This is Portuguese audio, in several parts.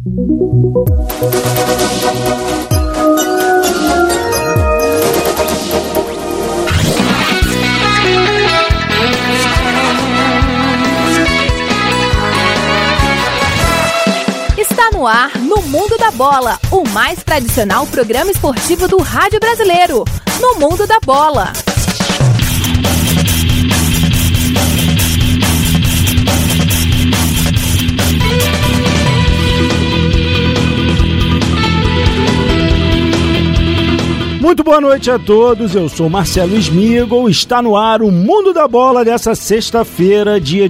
Está no ar, no Mundo da Bola, o mais tradicional programa esportivo do rádio brasileiro. No Mundo da Bola. Muito boa noite a todos, eu sou Marcelo Smigol, está no ar o Mundo da Bola dessa sexta-feira, dia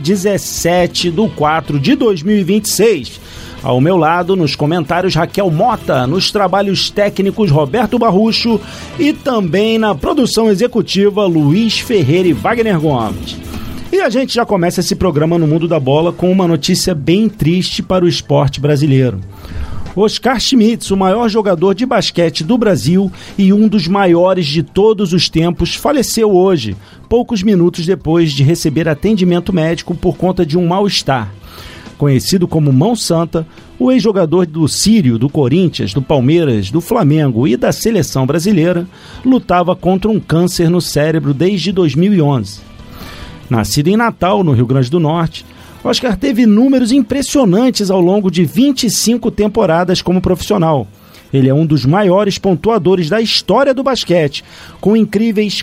17/4/2026. Ao meu lado, nos comentários, Raquel Mota, nos trabalhos técnicos, Roberto Barrucho e também na produção executiva, Luiz Ferreira e Wagner Gomes. E a gente já começa esse programa no Mundo da Bola com uma notícia bem triste para o esporte brasileiro. Oscar Schmitz, o maior jogador de basquete do Brasil e um dos maiores de todos os tempos, faleceu hoje, poucos minutos depois de receber atendimento médico por conta de um mal-estar. Conhecido como Mão Santa, o ex-jogador do Sírio, do Corinthians, do Palmeiras, do Flamengo e da seleção brasileira, lutava contra um câncer no cérebro desde 2011. Nascido em Natal, no Rio Grande do Norte, Oscar teve números impressionantes ao longo de 25 temporadas como profissional. Ele é um dos maiores pontuadores da história do basquete, com incríveis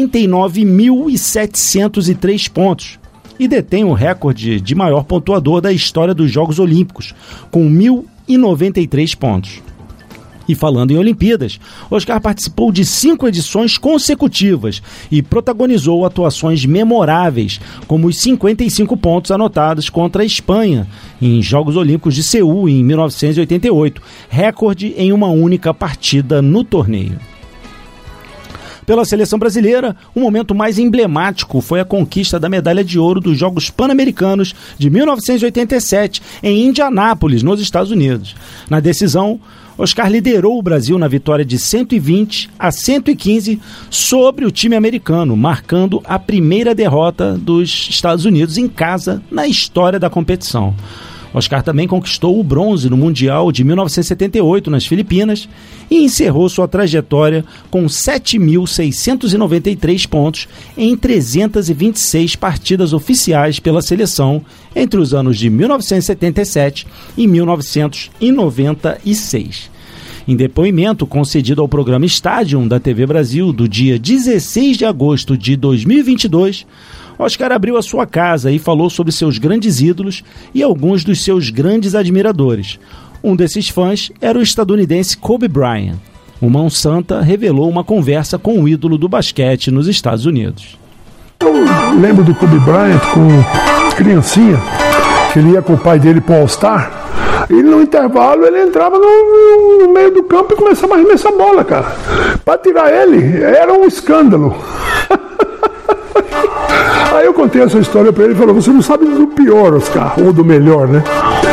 49.703 pontos, e detém o recorde de maior pontuador da história dos Jogos Olímpicos, com 1.093 pontos. E falando em Olimpíadas, Oscar participou de 5 edições consecutivas e protagonizou atuações memoráveis, como os 55 pontos anotados contra a Espanha em Jogos Olímpicos de Seul em 1988, recorde em uma única partida no torneio. Pela seleção brasileira, o momento mais emblemático foi a conquista da medalha de ouro dos Jogos Pan-Americanos de 1987 em Indianápolis, nos Estados Unidos. Na decisão, Oscar liderou o Brasil na vitória de 120-115 sobre o time americano, marcando a primeira derrota dos Estados Unidos em casa na história da competição. Oscar também conquistou o bronze no Mundial de 1978 nas Filipinas e encerrou sua trajetória com 7.693 pontos em 326 partidas oficiais pela seleção entre os anos de 1977 e 1996. Em depoimento concedido ao programa Stadium da TV Brasil do dia 16 de agosto de 2022, Oscar abriu a sua casa e falou sobre seus grandes ídolos e alguns dos seus grandes admiradores. Um desses fãs era o estadunidense Kobe Bryant. O Mão Santa revelou uma conversa com o ídolo do basquete nos Estados Unidos. Eu lembro do Kobe Bryant com criancinha, que ele ia com o pai dele para o All-Star, e no intervalo ele entrava no meio do campo e começava a arremessar a bola, cara. Para tirar ele, era um escândalo. Aí eu contei essa história pra ele e falou: você não sabe do pior, Oscar, ou do melhor, né?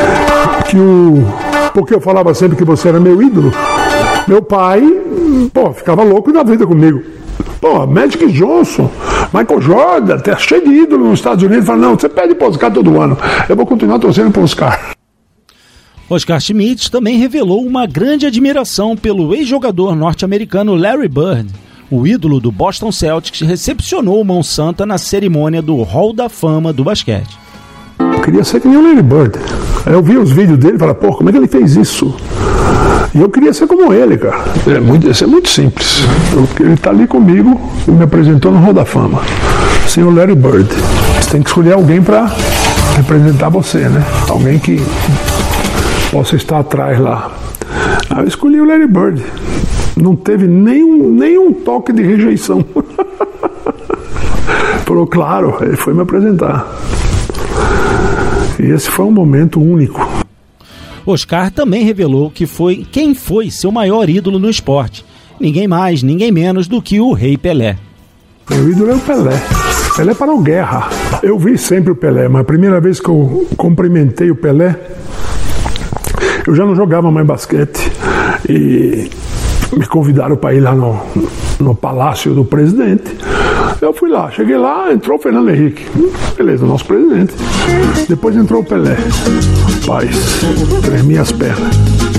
Porque eu falava sempre que você era meu ídolo. Meu pai, ficava louco da vida comigo. Magic Johnson, Michael Jordan, tá cheio de ídolo nos Estados Unidos. Fala: não, você pede pro Oscar todo ano. Eu vou continuar torcendo pro Oscar. Oscar Schmitz também revelou uma grande admiração pelo ex-jogador norte-americano Larry Bird. O ídolo do Boston Celtics recepcionou o Mão Santa na cerimônia do Hall da Fama do basquete. Eu queria ser que nem o Larry Bird. Aí eu vi os vídeos dele e falei: como é que ele fez isso? E eu queria ser como ele, cara. Isso é muito simples. Ele está ali comigo e me apresentou no Hall da Fama. Sem o Larry Bird. Você tem que escolher alguém para representar você, né? Alguém que possa estar atrás lá. Aí eu escolhi o Larry Bird. Não teve nenhum toque de rejeição. Falou: claro, ele foi me apresentar. E esse foi um momento único. Oscar também revelou quem foi seu maior ídolo no esporte. Ninguém mais, ninguém menos do que o Rei Pelé. Meu ídolo é o Pelé. Pelé parou guerra. Eu vi sempre o Pelé, mas a primeira vez que eu cumprimentei o Pelé, eu já não jogava mais basquete. E me convidaram para ir lá no Palácio do Presidente. Eu fui lá, cheguei lá, entrou o Fernando Henrique. Beleza, nosso presidente. Depois entrou o Pelé. Rapaz, tremia as pernas.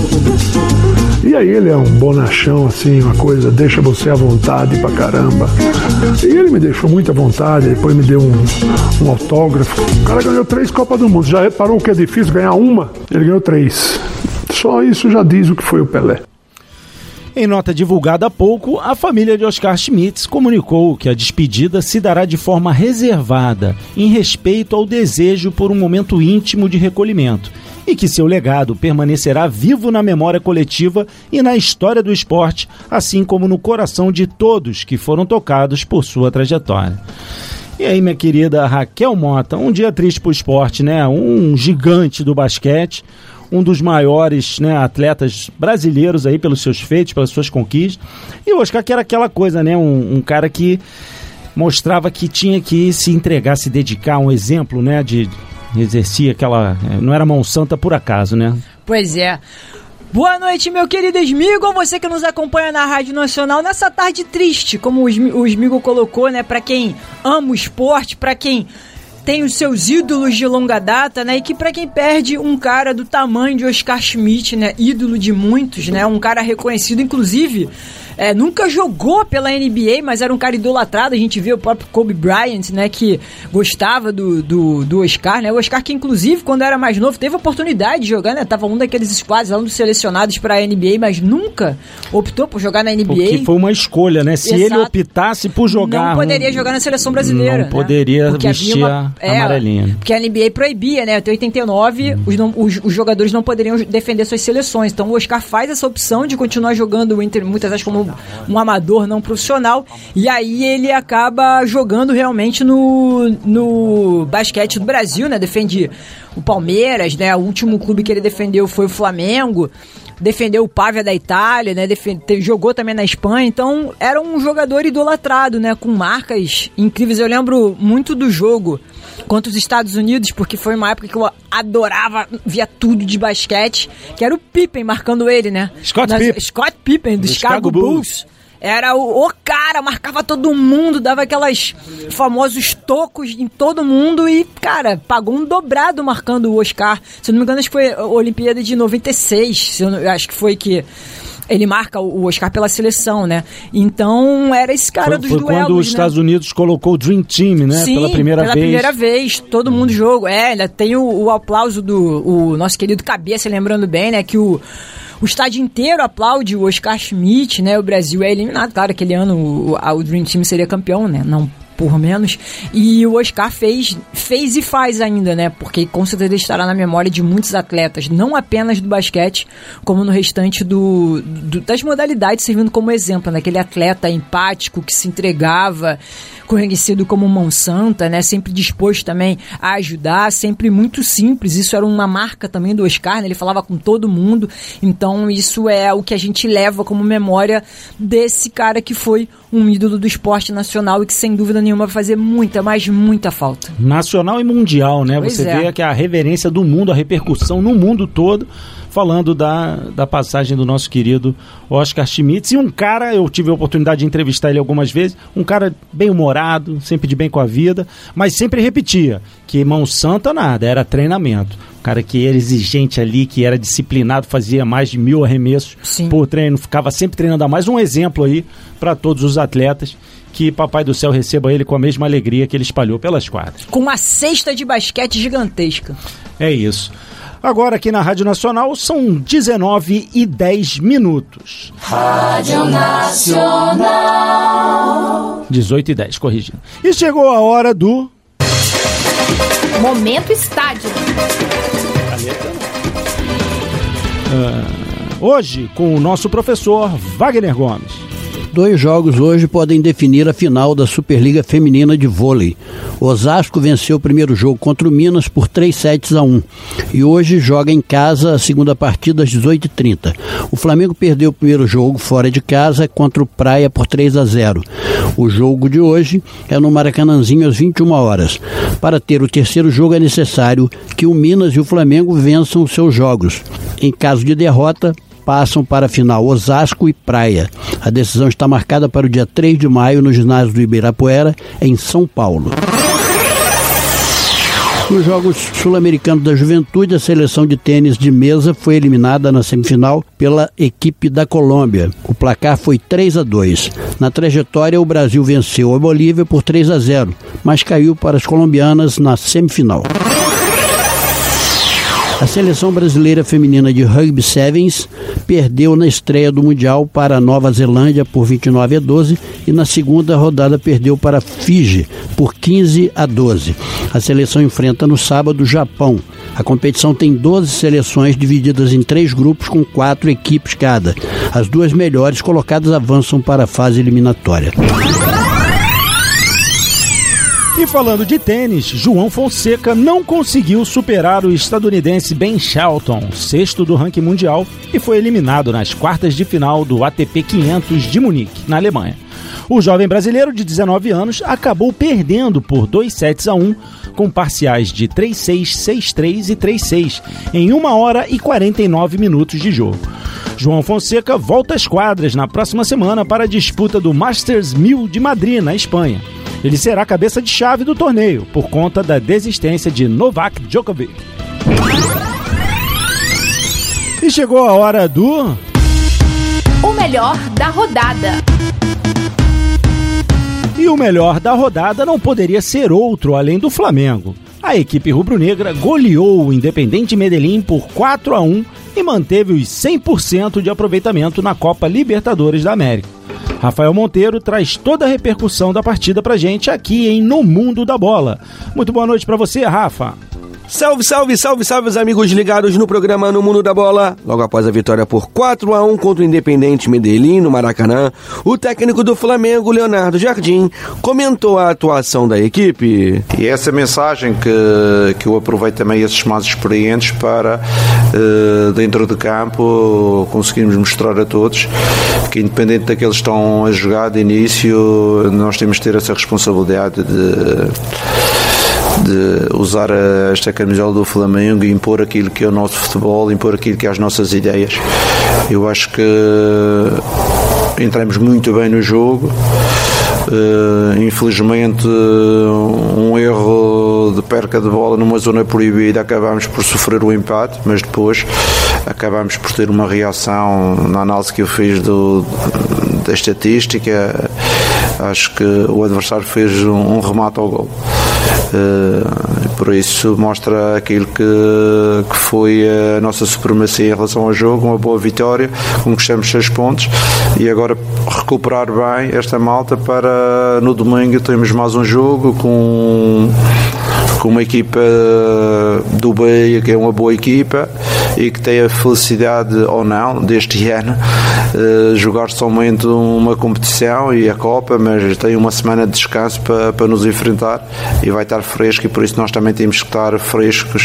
E aí ele é um bonachão, assim, uma coisa, deixa você à vontade pra caramba. E ele me deixou muito à vontade, depois me deu um autógrafo. O cara ganhou 3 Copas do Mundo. Já reparou que é difícil ganhar uma? Ele ganhou 3. Só isso já diz o que foi o Pelé. Em nota divulgada há pouco, a família de Oscar Schmidt comunicou que a despedida se dará de forma reservada, em respeito ao desejo por um momento íntimo de recolhimento, e que seu legado permanecerá vivo na memória coletiva e na história do esporte, assim como no coração de todos que foram tocados por sua trajetória. E aí, minha querida Raquel Mota, um dia triste pro esporte, né? Um gigante do basquete, um dos maiores, né, atletas brasileiros aí pelos seus feitos, pelas suas conquistas. E o Oscar, que era aquela coisa, né, um cara que mostrava que tinha que se entregar, se dedicar, um exemplo, né, de exercia aquela... não era mão santa por acaso, né? Pois é. Boa noite, meu querido Smigo, você que nos acompanha na Rádio Nacional nessa tarde triste, como o Smigo colocou, né, pra quem ama o esporte, pra quem tem os seus ídolos de longa data, né? E que pra quem perde um cara do tamanho de Oscar Schmidt, né? Ídolo de muitos, né? Um cara reconhecido, inclusive, nunca jogou pela NBA, mas era um cara idolatrado. A gente vê o próprio Kobe Bryant, né? Que gostava do Oscar, né? O Oscar que, inclusive, quando era mais novo, teve a oportunidade de jogar, né? Tava um daqueles squads, um dos selecionados pra NBA, mas nunca optou por jogar na NBA. Porque foi uma escolha, né? Se ele optasse por jogar... Não poderia jogar na seleção brasileira. Não poderia, né? Vestir amarelinha. Porque a NBA proibia, né? Até 89, os jogadores não poderiam defender suas seleções. Então o Oscar faz essa opção de continuar jogando muitas vezes como um amador não profissional. E aí ele acaba jogando realmente no basquete do Brasil, né? Defende o Palmeiras, né? O último clube que ele defendeu foi o Flamengo. Defendeu o Pavia da Itália, né? Jogou também na Espanha. Então era um jogador idolatrado, né? Com marcas incríveis. Eu lembro muito do jogo contra os Estados Unidos, porque foi uma época que eu adorava, via tudo de basquete, que era o Pippen marcando ele, né? Scott Pippen, do Chicago Bulls. Era o cara, marcava todo mundo, dava aquelas famosos tocos em todo mundo e, cara, pagou um dobrado marcando o Oscar. Se eu não me engano, acho que foi a Olimpíada de 96, acho que foi que ele marca o Oscar pela seleção, né? Então, era esse cara dos duelos, quando os Estados Unidos colocou o Dream Team, né? Sim, pela primeira vez, todo mundo jogou. Ainda tem o aplauso do nosso querido Cabeça, lembrando bem, né? Que o estádio inteiro aplaude o Oscar Schmidt, né? O Brasil é eliminado. Claro, aquele ano o Dream Team seria campeão, né? Não por menos. E o Oscar fez e faz ainda, né? Porque com certeza estará na memória de muitos atletas, não apenas do basquete, como no restante das modalidades, servindo como exemplo, né? Aquele atleta empático que se entregava, conhecido como mão santa, né? Sempre disposto também a ajudar, sempre muito simples. Isso era uma marca também do Oscar, né? Ele falava com todo mundo. Então isso é o que a gente leva como memória desse cara que foi um ídolo do esporte nacional e que sem dúvida nenhuma vai fazer muita, mas muita falta. Nacional e mundial, né? Você vê que a reverência do mundo, a repercussão no mundo todo, falando da passagem do nosso querido Oscar Schmidt. E um cara, eu tive a oportunidade de entrevistar ele algumas vezes, um cara bem humorado, sempre de bem com a vida, mas sempre repetia que mão santa nada, era treinamento. Um cara que era exigente ali, que era disciplinado, fazia mais de 1000 arremessos por treino, ficava sempre treinando a mais. Um exemplo aí para todos os atletas, que Papai do Céu receba ele com a mesma alegria que ele espalhou pelas quadras. Com uma cesta de basquete gigantesca. É isso. Agora aqui na Rádio Nacional são 19h10. Rádio Nacional. 18h10, corrigindo. E chegou a hora do... Momento Estádio. Hoje, com o nosso professor Wagner Gomes. 2 jogos hoje podem definir a final da Superliga Feminina de Vôlei. Osasco venceu o primeiro jogo contra o Minas por 3-1 e hoje joga em casa a segunda partida às 18h30. O Flamengo perdeu o primeiro jogo fora de casa contra o Praia por 3-0. O jogo de hoje é no Maracanãzinho às 21 horas. Para ter o terceiro jogo é necessário que o Minas e o Flamengo vençam os seus jogos. Em caso de derrota, passam para a final Osasco e Praia. A decisão está marcada para o dia 3 de maio no ginásio do Ibirapuera, em São Paulo. Nos Jogos Sul-Americanos da Juventude, a seleção de tênis de mesa foi eliminada na semifinal pela equipe da Colômbia. O placar foi 3-2. Na trajetória, o Brasil venceu a Bolívia por 3-0, mas caiu para as colombianas na semifinal. A seleção brasileira feminina de rugby sevens perdeu na estreia do Mundial para a Nova Zelândia por 29-12 e na segunda rodada perdeu para Fiji por 15-12. A seleção enfrenta no sábado o Japão. A competição tem 12 seleções divididas em 3 grupos com 4 equipes cada. As 2 melhores colocadas avançam para a fase eliminatória. E falando de tênis, João Fonseca não conseguiu superar o estadunidense Ben Shelton, 6º do ranking mundial, e foi eliminado nas quartas de final do ATP 500 de Munique, na Alemanha. O jovem brasileiro de 19 anos acabou perdendo por 2-1, com parciais de 3-6, 6-3 e 3-6, em 1 hora e 49 minutos de jogo. João Fonseca volta às quadras na próxima semana para a disputa do Masters 1000 de Madrid, na Espanha. Ele será cabeça de chave do torneio, por conta da desistência de Novak Djokovic. E chegou a hora do... O melhor da rodada. E o melhor da rodada não poderia ser outro além do Flamengo. A equipe rubro-negra goleou o Independiente Medellín por 4-1 e manteve os 100% de aproveitamento na Copa Libertadores da América. Rafael Monteiro traz toda a repercussão da partida pra gente aqui em No Mundo da Bola. Muito boa noite pra você, Rafa. Salve, salve, salve, salve os amigos ligados no programa No Mundo da Bola. Logo após a vitória por 4-1 contra o Independiente Medellín no Maracanã, o técnico do Flamengo, Leonardo Jardim, comentou a atuação da equipe. E essa mensagem que eu aproveito também esses mais experientes para, dentro de campo, conseguirmos mostrar a todos que, independente daqueles que estão a jogar de início, nós temos de ter essa responsabilidade de usar esta camisola do Flamengo e impor aquilo que é o nosso futebol, impor aquilo que é as nossas ideias. Eu acho que entramos muito bem no jogo. Infelizmente, um erro de perca de bola numa zona proibida, acabámos por sofrer o empate, mas depois acabámos por ter uma reação na análise que eu fiz da estatística. Acho que o adversário fez um remate ao gol. Por isso mostra aquilo que foi a nossa supremacia em relação ao jogo, uma boa vitória, conquistamos 6 pontos e agora recuperar bem esta malta para no domingo termos mais um jogo com uma equipa do Bahia, que é uma boa equipa e que tem a felicidade ou não deste ano jogar somente uma competição e a Copa, mas tem uma semana de descanso para nos enfrentar e vai estar fresco, e por isso nós também temos que estar frescos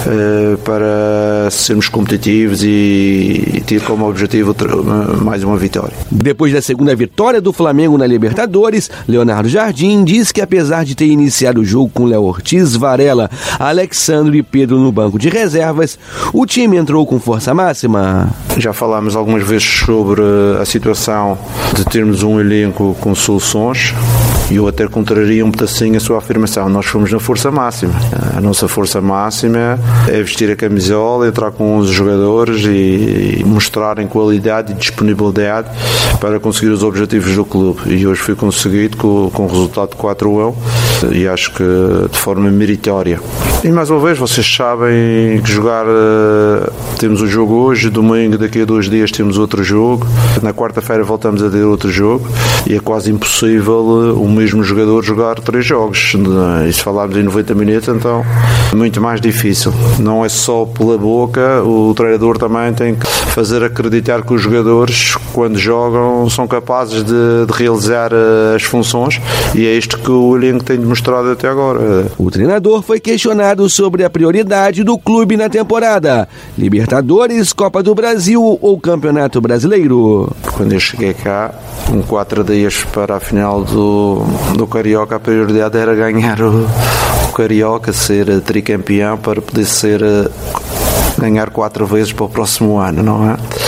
para sermos competitivos e ter como objetivo mais uma vitória. Depois da segunda vitória do Flamengo na Libertadores, Leonardo Jardim diz que apesar de ter iniciado o jogo com Léo Ortiz, Varela, Alexandre e Pedro no banco de reservas, o time entrou com força máxima. Já falámos algumas vezes sobre a situação de termos um elenco com soluções e eu até contraria um pedacinho a sua afirmação. Nós fomos na força máxima. A nossa força máxima é vestir a camisola, entrar com os jogadores e mostrarem qualidade e disponibilidade para conseguir os objetivos do clube. E hoje foi conseguido com o resultado de 4-1 e acho que de forma meritória. E mais uma vez, vocês sabem que jogar, temos um jogo hoje, domingo, daqui a 2 dias temos outro jogo, na quarta-feira voltamos a ter outro jogo e é quase impossível o mesmo jogador jogar 3 jogos. E se falarmos em 90 minutos, então é muito mais difícil. Não é só pela boca, o treinador também tem que fazer acreditar que os jogadores, quando jogam, são capazes de realizar as funções, e é isto que o elenco tem demonstrado até agora. O treinador foi questionado sobre a prioridade do clube na temporada: Libertadores, Copa do Brasil ou Campeonato Brasileiro. Quando eu cheguei cá, com 4 dias para a final do Carioca, a prioridade era ganhar o Carioca, ser tricampeão para poder ganhar 4 vezes para o próximo ano, não é?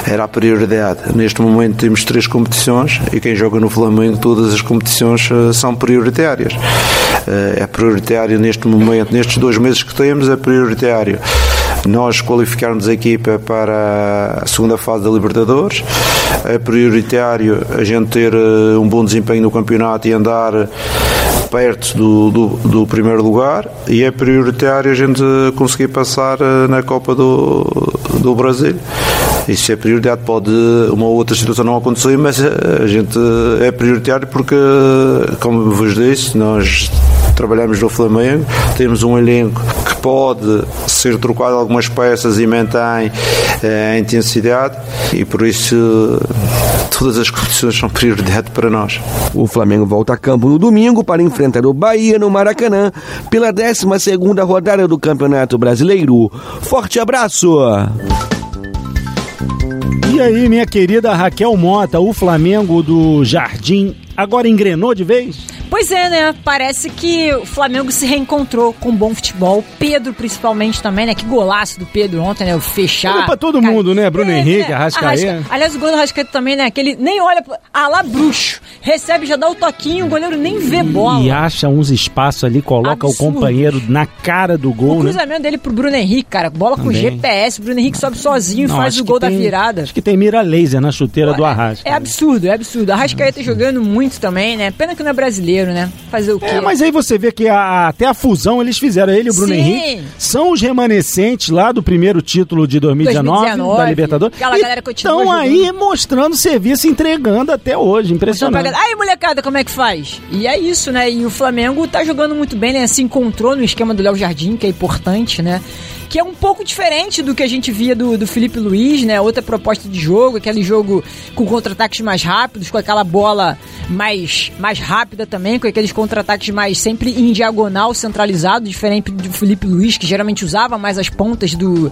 era a prioridade. Neste momento temos 3 competições e quem joga no Flamengo, todas as competições são prioritárias. É prioritário neste momento, nestes 2 meses que temos, é prioritário nós qualificarmos a equipa para a segunda fase da Libertadores. É prioritário a gente ter um bom desempenho no campeonato e andar perto do primeiro lugar, e é prioritário a gente conseguir passar na Copa do Brasil. Isso é prioridade, pode uma ou outra situação não acontecer, mas a gente é prioritário porque, como vos disse, nós trabalhamos no Flamengo, temos um elenco que pode ser trocado algumas peças e mantém a intensidade, e por isso todas as competições são prioridade para nós. O Flamengo volta a campo no domingo para enfrentar o Bahia no Maracanã pela 12ª rodada do Campeonato Brasileiro. Forte abraço! E aí, minha querida Raquel Mota, o Flamengo do Jardim agora engrenou de vez? Pois é, né? Parece que o Flamengo se reencontrou com bom futebol. Pedro, principalmente, também, né? Que golaço do Pedro ontem, né? O fechar. Olha pra todo mundo, né? Bruno Henrique, Arrascaeta. Aliás, o gol do Arrascaeta também, né? Que ele nem olha, lá bruxo. Recebe, já dá o toquinho, o goleiro nem vê bola. E acha uns espaços ali, coloca o companheiro na cara do gol, o cruzamento dele pro Bruno Henrique, cara. Bola com GPS. O Bruno Henrique sobe sozinho e faz o gol da virada. Acho que tem mira laser na chuteira do Arrasca. É absurdo, é absurdo. Arrascaeta jogando muito também, né? Pena que não é brasileiro, né? Fazer o quê? Mas aí você vê que até a fusão eles fizeram, ele e o Bruno Henrique são os remanescentes lá do primeiro título de 2019 da Libertadores. Aquela galera continua estão aí mostrando serviço, entregando até hoje, impressionante. Aí, molecada, como é que faz? E é isso, né? E o Flamengo tá jogando muito bem, né? Se encontrou no esquema do Léo Jardim, que é importante, né? Que é um pouco diferente do que a gente via do Felipe Luiz, né? Outra proposta de jogo, aquele jogo com contra-ataques mais rápidos, com aquela bola mais rápida também, com aqueles contra-ataques mais sempre em diagonal, centralizado, diferente do Felipe Luiz, que geralmente usava mais as pontas do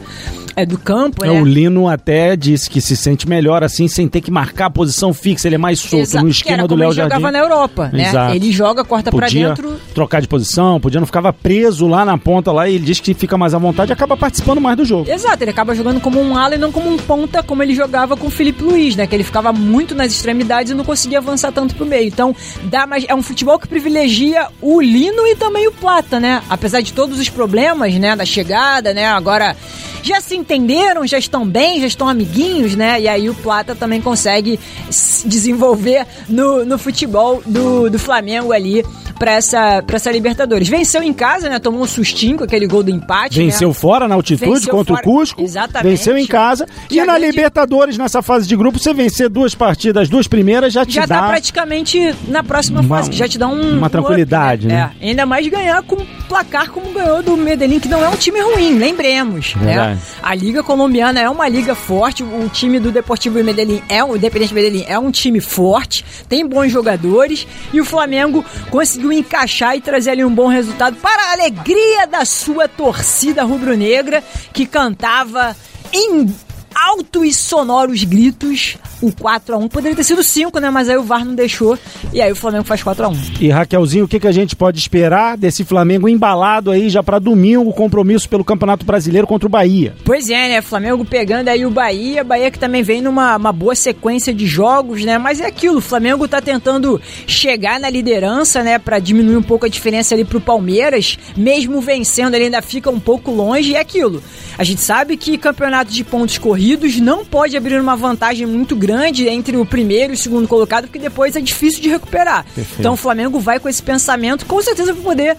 campo, né? O Lino até disse que se sente melhor assim, sem ter que marcar a posição fixa, ele é mais solto no esquema do Léo Jardim. Ele jogava na Europa, né? Exato. Ele joga, corta pra dentro. Trocar de posição, não ficava preso lá na ponta lá, e ele diz que fica mais à vontade, acaba participando mais do jogo. Exato, ele acaba jogando como um ala e não como um ponta, como ele jogava com o Felipe Luiz, né? Que ele ficava muito nas extremidades e não conseguia avançar tanto pro meio. Então, é um futebol que privilegia o Lino e também o Plata, né? Apesar de todos os problemas, né? Da chegada, né? Agora já se entenderam, já estão bem, já estão amiguinhos, né? E aí o Plata também consegue se desenvolver no futebol do Flamengo ali pra essa Libertadores. Venceu em casa, né? Tomou um sustinho com aquele gol do empate. Venceu, né? Fora na altitude contra o Cusco. Exatamente. Venceu em casa. E na Libertadores, nessa fase de grupo, você vencer 2 partidas, as 2 primeiras já te dá... Já tá praticamente na próxima fase, que já te dá uma tranquilidade, né? Ainda mais ganhar com placar como ganhou do Medellín, que não é um time ruim, lembremos, né? A Liga Colombiana é uma liga forte, o time do Deportivo Medellín o Independiente Medellín é um time forte, tem bons jogadores, e o Flamengo conseguiu encaixar e trazer ali um bom resultado para a alegria da sua torcida rubro-negra, que cantava em altos e sonoros gritos o 4-1. Poderia ter sido 5, né? Mas aí o VAR não deixou, e aí o Flamengo faz 4-1. E Raquelzinho, o que a gente pode esperar desse Flamengo embalado aí já para domingo, o compromisso pelo Campeonato Brasileiro contra o Bahia? Pois é, né? Flamengo pegando aí o Bahia que também vem numa boa sequência de jogos, né? Mas é aquilo, o Flamengo tá tentando chegar na liderança, né? Para diminuir um pouco a diferença ali pro Palmeiras, mesmo vencendo ele ainda fica um pouco longe, e é aquilo. A gente sabe que campeonato de pontos corridos não pode abrir uma vantagem muito grande entre o primeiro e o segundo colocado, porque depois é difícil de recuperar. Perfeito. Então o Flamengo vai com esse pensamento, com certeza, para poder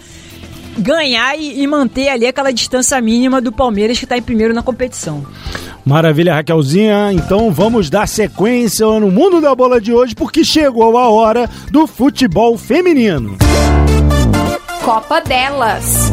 ganhar e manter ali aquela distância mínima do Palmeiras, que está em primeiro na competição. Maravilha, Raquelzinha. Então vamos dar sequência no Mundo da Bola de hoje, porque chegou a hora do futebol feminino. Copa delas.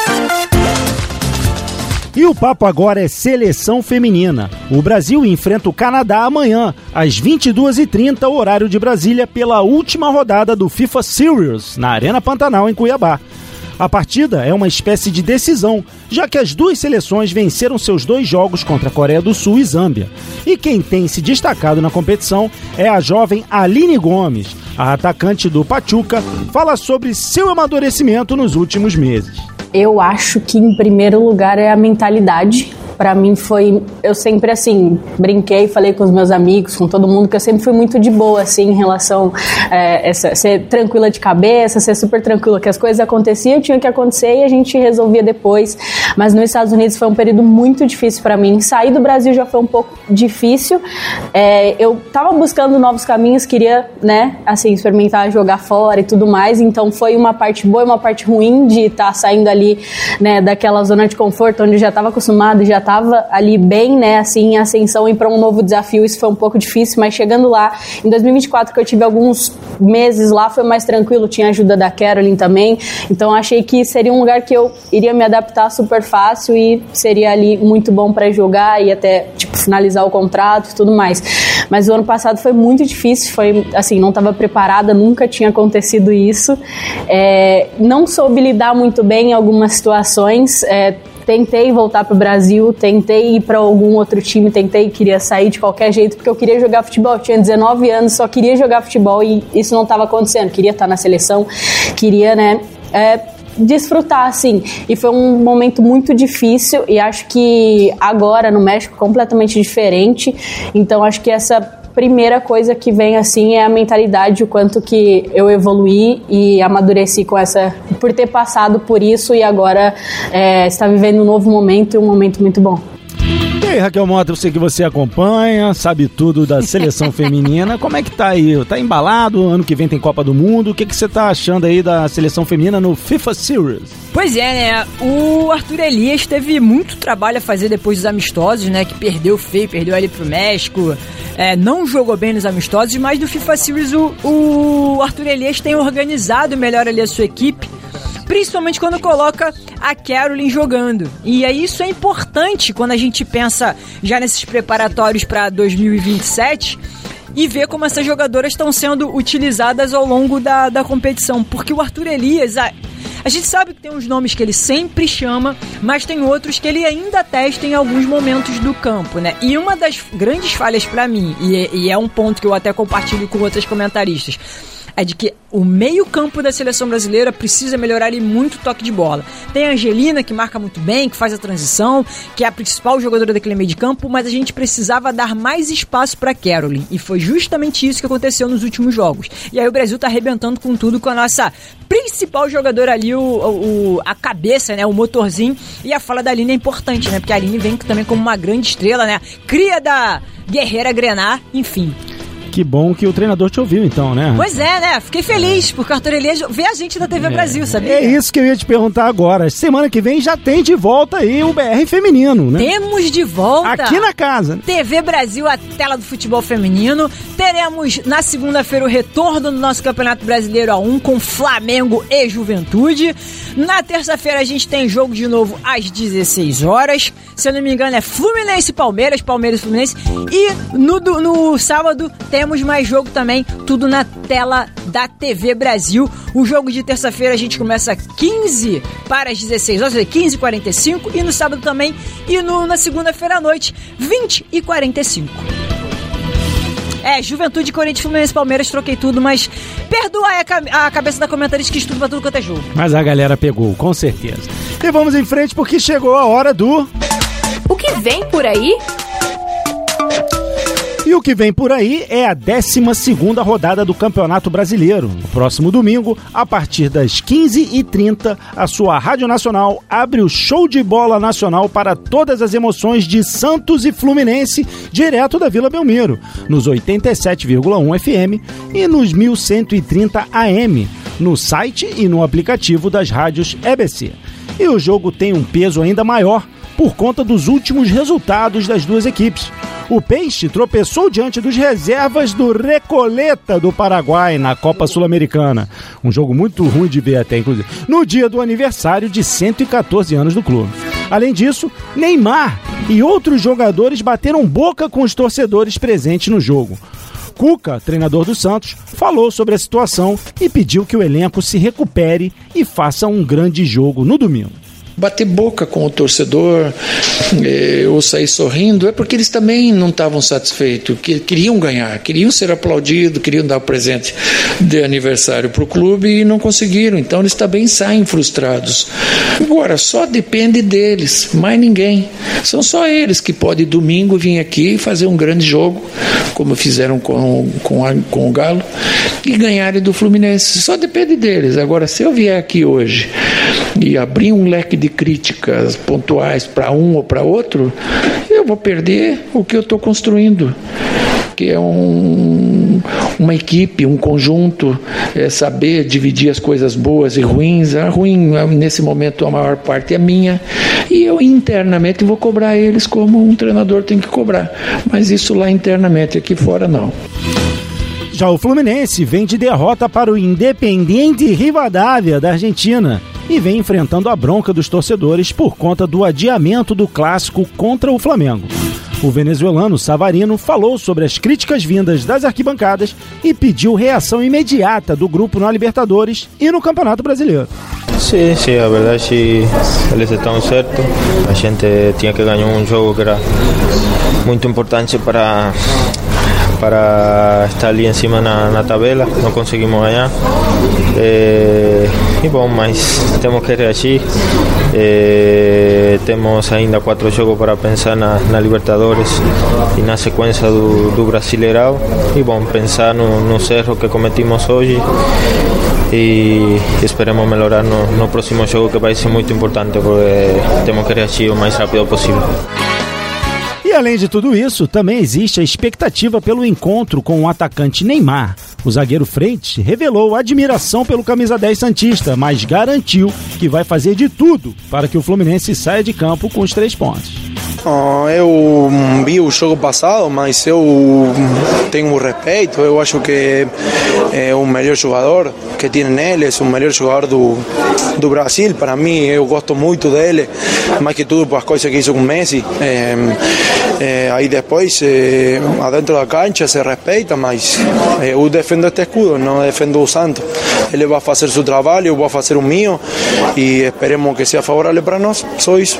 E o papo agora é seleção feminina. O Brasil enfrenta o Canadá amanhã, às 22h30, horário de Brasília, pela última rodada do FIFA Series, na Arena Pantanal, em Cuiabá. A partida é uma espécie de decisão, já que as 2 seleções venceram seus 2 jogos contra a Coreia do Sul e Zâmbia. E quem tem se destacado na competição é a jovem Aline Gomes. A atacante do Pachuca fala sobre seu amadurecimento nos últimos meses. Eu acho que, em primeiro lugar, é a mentalidade. pra mim foi... Eu sempre, assim, brinquei, falei com os meus amigos, com todo mundo, que eu sempre fui muito de boa, assim, em relação a ser tranquila de cabeça, ser super tranquila, que as coisas aconteciam, tinham que acontecer e a gente resolvia depois. Mas nos Estados Unidos foi um período muito difícil pra mim. Sair do Brasil já foi um pouco difícil. Eu tava buscando novos caminhos, queria, né, assim, experimentar jogar fora e tudo mais, então foi uma parte boa e uma parte ruim de estar saindo ali, né, daquela zona de conforto, onde eu já estava acostumado, já estava ali bem, né, assim, em ascensão e para um novo desafio, isso foi um pouco difícil, mas chegando lá, em 2024, que eu tive alguns meses lá, foi mais tranquilo, tinha ajuda da Caroline também, então achei que seria um lugar que eu iria me adaptar super fácil e seria ali muito bom para jogar e até, tipo, finalizar o contrato e tudo mais. Mas o ano passado foi muito difícil, foi, assim, não estava preparada, nunca tinha acontecido isso, não soube lidar muito bem em algumas situações, tentei voltar pro Brasil, tentei ir para algum outro time, queria sair de qualquer jeito, porque eu queria jogar futebol, eu tinha 19 anos, só queria jogar futebol e isso não estava acontecendo, queria estar na seleção, queria, né, desfrutar, assim, e foi um momento muito difícil e acho que agora no México completamente diferente, então acho que essa primeira coisa que vem, assim, é a mentalidade, o quanto que eu evoluí e amadureci por ter passado por isso e agora está vivendo um novo momento e um momento muito bom. E aí, Raquel Mota, eu sei que você acompanha, sabe tudo da seleção feminina, como é que tá aí? Tá embalado? Ano que vem tem Copa do Mundo, o que você tá achando aí da seleção feminina no FIFA Series? Pois é, né? O Arthur Elias teve muito trabalho a fazer depois dos amistosos, né? Que perdeu feio, perdeu ali pro México, não jogou bem nos amistosos, mas no FIFA Series o Arthur Elias tem organizado melhor ali a sua equipe, principalmente quando coloca a Caroline jogando. E aí isso é importante quando a gente pensa já nesses preparatórios para 2027 e ver como essas jogadoras estão sendo utilizadas ao longo da competição. Porque o Arthur Elias, a gente sabe que tem uns nomes que ele sempre chama, mas tem outros que ele ainda testa em alguns momentos do campo, né? E uma das grandes falhas para mim, e é um ponto que eu até compartilho com outros comentaristas, é de que o meio-campo da seleção brasileira precisa melhorar ali muito o toque de bola. Tem a Angelina, que marca muito bem, que faz a transição, que é a principal jogadora daquele meio de campo, mas a gente precisava dar mais espaço para Caroline. E foi justamente isso que aconteceu nos últimos jogos. E aí o Brasil tá arrebentando com tudo com a nossa principal jogadora ali, a cabeça, né, o motorzinho. E a fala da Aline é importante, né, porque a Aline vem também como uma grande estrela, né, cria da guerreira Grená, enfim. Que bom que o treinador te ouviu, então, né? Pois é, né? Fiquei feliz, porque o Arthur Elias vê a gente da TV Brasil, sabia? É isso que eu ia te perguntar agora. Semana que vem já tem de volta aí o BR feminino, né? Temos de volta. Aqui na casa. TV Brasil, a tela do futebol feminino. Teremos na segunda-feira o retorno do nosso Campeonato Brasileiro A1 com Flamengo e Juventude. Na terça-feira a gente tem jogo de novo às 16 horas. Se eu não me engano é Fluminense e Palmeiras, Palmeiras e Fluminense. E no sábado temos mais jogo também, tudo na tela da TV Brasil. O jogo de terça-feira a gente começa 15 para as 16 horas, 15h45, e no sábado também, e na segunda-feira à noite, 20h45. Juventude, Corinthians, Fluminense, Palmeiras, troquei tudo, mas perdoa a cabeça da comentarista que estuda pra tudo quanto é jogo. Mas a galera pegou, com certeza. E vamos em frente porque chegou a hora do... O que vem por aí? E o que vem por aí é a 12ª rodada do Campeonato Brasileiro. No próximo domingo, a partir das 15h30, a sua Rádio Nacional abre o show de bola nacional para todas as emoções de Santos e Fluminense, direto da Vila Belmiro, nos 87,1 FM e nos 1130 AM, no site e no aplicativo das rádios EBC. E o jogo tem um peso ainda maior por conta dos últimos resultados das duas equipes. O Peixe tropeçou diante dos reservas do Recoleta do Paraguai na Copa Sul-Americana. Um jogo muito ruim de ver até, inclusive, no dia do aniversário de 114 anos do clube. Além disso, Neymar e outros jogadores bateram boca com os torcedores presentes no jogo. Cuca, treinador do Santos, falou sobre a situação e pediu que o elenco se recupere e faça um grande jogo no domingo. bater boca com o torcedor ou sair sorrindo, é porque eles também não estavam satisfeitos, queriam ganhar, queriam ser aplaudidos, queriam dar o presente de aniversário para o clube e não conseguiram, então eles também saem frustrados. Agora, só depende deles, mais ninguém. São só eles que podem domingo vir aqui e fazer um grande jogo, como fizeram com o Galo, e ganharem do Fluminense. Só depende deles. Agora, se eu vier aqui hoje e abrir um leque de críticas pontuais para um ou para outro, eu vou perder o que eu estou construindo, que é uma equipe, um conjunto, saber dividir as coisas boas e ruins. A ruim, nesse momento, a maior parte é minha, e eu internamente vou cobrar eles como um treinador tem que cobrar, mas isso lá internamente, aqui fora não. Já o Fluminense vem de derrota para o Independiente Rivadavia da Argentina e vem enfrentando a bronca dos torcedores por conta do adiamento do clássico contra o Flamengo. O venezuelano Savarino falou sobre as críticas vindas das arquibancadas e pediu reação imediata do grupo na Libertadores e no Campeonato Brasileiro. Sim, a verdade eles estão certos. A gente tinha que ganhar um jogo que era muito importante para estar ali em cima na tabela. Não conseguimos ganhar. E bom, mas temos que reagir. Temos ainda 4 jogos para pensar na Libertadores e na sequência do Brasileirão. E bom, pensar nos erros que cometimos hoje e esperemos melhorar no próximo jogo, que vai ser muito importante, porque temos que reagir o mais rápido possível. E além de tudo isso, também existe a expectativa pelo encontro com o atacante Neymar. O zagueiro Freitas revelou admiração pelo camisa 10 santista, mas garantiu que vai fazer de tudo para que o Fluminense saia de campo com os 3 pontos. Eu vi o jogo passado, mas eu tenho respeito. Eu acho que é o melhor jogador que tem nele, é o melhor jogador do Brasil. Para mim, eu gosto muito dele, mais que tudo por as coisas que hizo com o Messi. Aí depois, adentro da cancha, se respeita, mas eu defendo este escudo, não defendo o Santos. Ele vai fazer seu trabalho, eu vou fazer o meu e esperemos que seja favorável para nós. Só isso.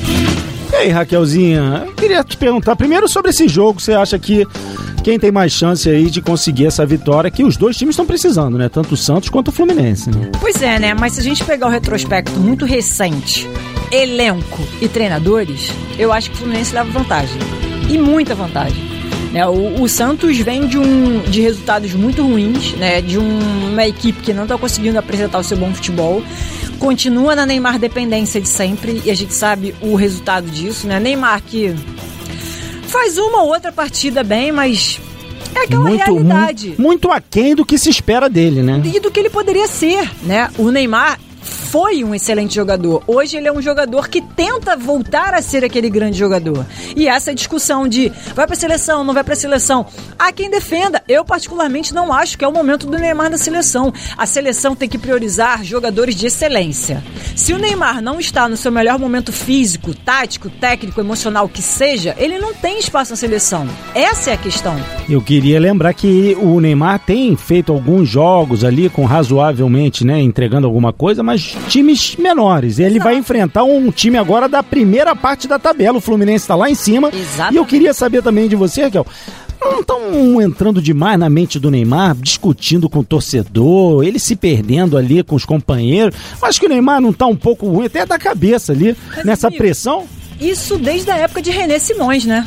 E aí, Raquelzinha, eu queria te perguntar primeiro sobre esse jogo. Você acha que quem tem mais chance aí de conseguir essa vitória, que os dois times estão precisando, né? Tanto o Santos quanto o Fluminense, né? Pois é, né? Mas se a gente pegar o retrospecto muito recente, elenco e treinadores, eu acho que o Fluminense leva vantagem. E muita vantagem. Né? O Santos vem de resultados muito ruins, né? De uma equipe que não está conseguindo apresentar o seu bom futebol. Continua na Neymar dependência de sempre, e a gente sabe o resultado disso, né? Neymar que faz uma ou outra partida bem, mas é aquela realidade. Muito aquém do que se espera dele, né? E do que ele poderia ser, né? O Neymar foi um excelente jogador. Hoje ele é um jogador que tenta voltar a ser aquele grande jogador. E essa discussão de vai pra seleção, não vai pra seleção, há quem defenda. Eu particularmente não acho que é o momento do Neymar na seleção. A seleção tem que priorizar jogadores de excelência. Se o Neymar não está no seu melhor momento físico, tático, técnico, emocional, que seja, ele não tem espaço na seleção. Essa é a questão. Eu queria lembrar que o Neymar tem feito alguns jogos ali com razoavelmente, né, entregando alguma coisa, mas times menores. Ele vai enfrentar um time agora da primeira parte da tabela. O Fluminense está lá em cima. Exatamente. E eu queria saber também de você, Raquel, não estão entrando demais na mente do Neymar, discutindo com o torcedor, ele se perdendo ali com os companheiros? Acho que o Neymar não está um pouco ruim até da cabeça ali, nessa pressão? Isso desde a época de René Simões, né?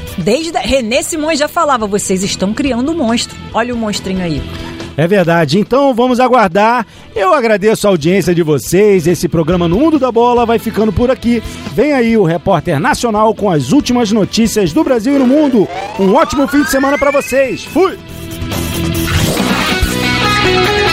René Simões já falava, vocês estão criando um monstro. Olha o monstrinho aí. É verdade, então vamos aguardar. Eu agradeço a audiência de vocês. Esse programa No Mundo da Bola vai ficando por aqui. Vem aí o Repórter Nacional com as últimas notícias do Brasil e do mundo. Um ótimo fim de semana para vocês. Fui!